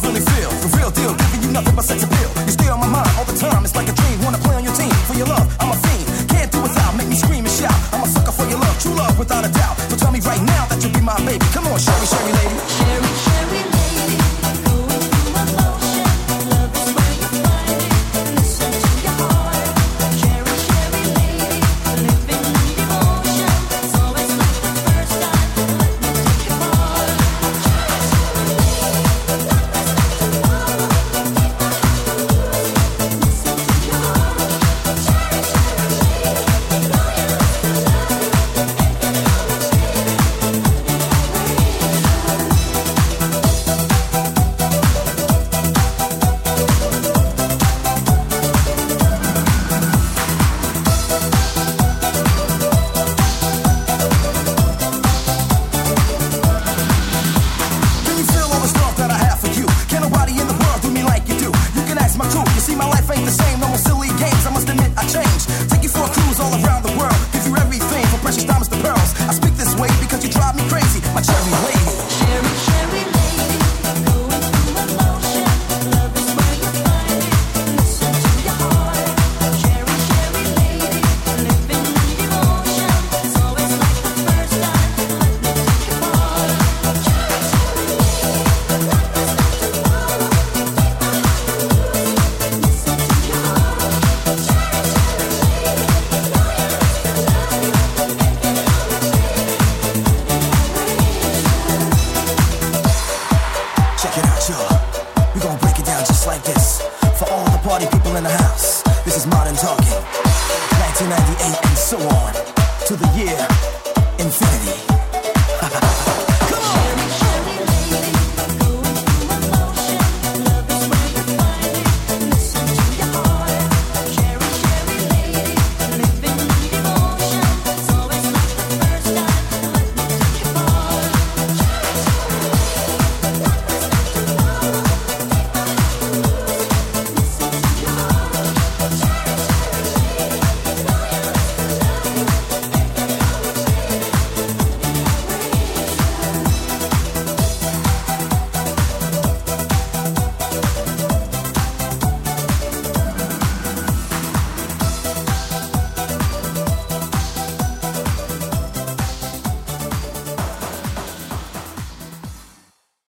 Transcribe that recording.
really feel, the real deal, giving you nothing but sex appeal. You stay on my mind all the time, it's like a dream. Wanna play on your team, for your love, I'm a fiend. Can't do without, make me scream and shout. I'm a sucker for your love, true love without a doubt. So tell me right now that you'll be my baby. Come on, Sherry, Sherry lady. Sherry, Sherry lady, going through emotion. Love is where you find it. Listen to your heart. Sherry, Sherry lady, living in devotion. It's always like the first time. Let me take it apart. Can you feel all the stuff that I have for you? Can't nobody in the world do me like you do. You can ask my crew. You see, my life ain't the same. No more silly games. I must admit I changed. Take you for a cruise all around the world. Give you everything from precious diamonds to pearls. I speak this way because you drive me crazy, my cherry lady. Sherry, Sherry lady, going through emotion. Love is where you find it. Listen to your heart. Sherry, Sherry lady, living in devotion. It's always like the first time. Let me take it apart. Check it out, y'all. We gon' break it down just like this. For all the party people in the house, this is Modern Talking. 1998 and so on. To the year infinity.